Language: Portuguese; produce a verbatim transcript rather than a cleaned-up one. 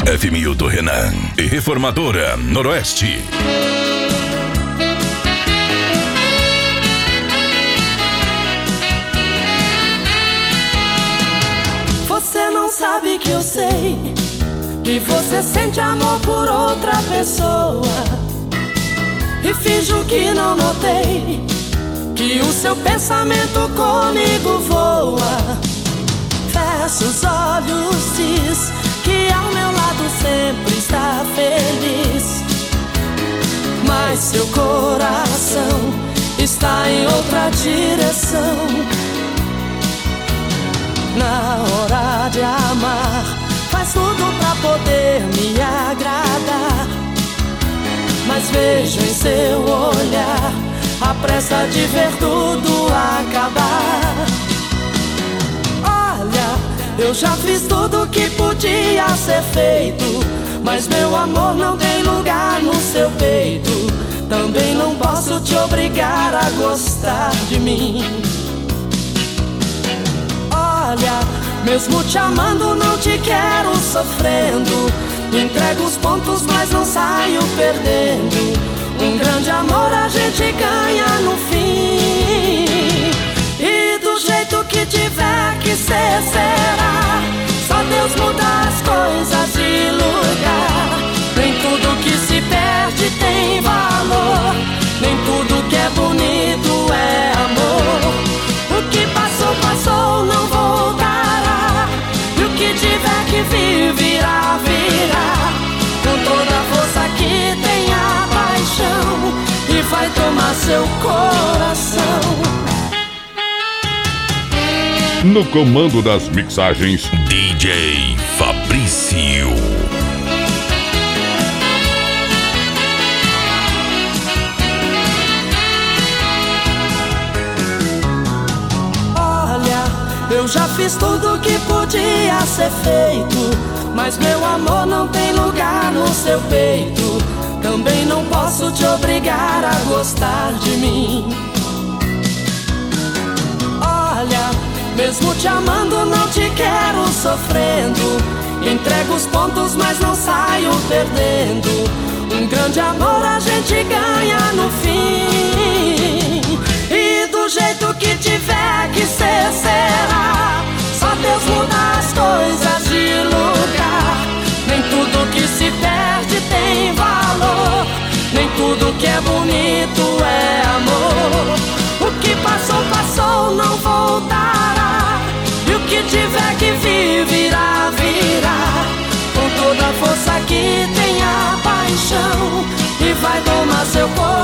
F Milton Renan e Reformadora Noroeste. Você não sabe que eu sei que você sente amor por outra pessoa, e finjo que não notei que o seu pensamento comigo voa. Fecha os olhos, diz que ao meu lado sempre está feliz, mas seu coração está em outra direção. Na hora de amar, faz tudo pra poder me agradar, mas vejo em seu olhar a pressa de ver tudo acabar. Olha, eu já fiz tudo que podia ser feito, mas meu amor não tem lugar no seu peito. Também não posso te obrigar a gostar de mim. Olha, mesmo te amando não te quero sofrendo. Entrego os pontos mas não saio perdendo. Um grande amor a gente ganha no fim, e do jeito que tiver que ser será. Só Deus muda as coisas de lugar. Nem tudo que se perde tem valor, nem tudo que é bonito é amor. O que passou, passou, não voltará, e o que tiver que vir, virá, virá. Com toda a força que tem a paixão, e vai tomar seu coração. No comando das mixagens, D J Fabrício. Olha, eu já fiz tudo que podia ser feito, mas meu amor não tem lugar no seu peito. Também não posso te obrigar a gostar de mim. Olha, mesmo te amando não te quero sofrendo. Entrego os pontos mas não saio perdendo. Um grande amor a gente ganha no fim, e do jeito que tiver que ser será. Só Deus muda as coisas de lugar. Nem tudo que se perde tem valor, nem tudo que é bonito é amor. O que passou, passou, não voltará, e o que tiver que vir, virá, virá. Com toda a força que tem a paixão, e vai tomar seu corpo.